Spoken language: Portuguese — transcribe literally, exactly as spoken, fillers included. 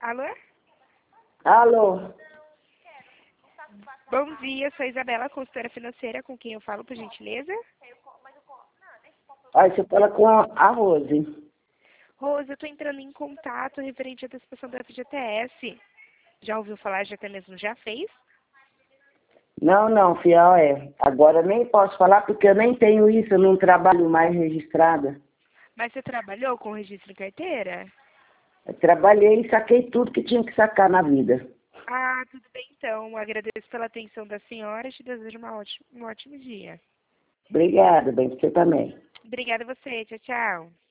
Alô? Alô? Bom dia, sou a Isabela, consultora financeira, com quem eu falo, por gentileza? Aí você fala com a Rose. Rose, eu estou entrando em contato referente à antecipação da F G T S. Já ouviu falar, já até mesmo já fez? Não, não, fiel é. Agora nem posso falar porque eu nem tenho isso, eu não trabalho mais registrada. Mas você trabalhou com registro em carteira? Eu trabalhei e saquei tudo que tinha que sacar na vida. Ah, tudo bem então. Agradeço pela atenção da senhora e te desejo uma ótima, um ótimo dia. Obrigada, bem, você também. Obrigada a você. Tchau, tchau.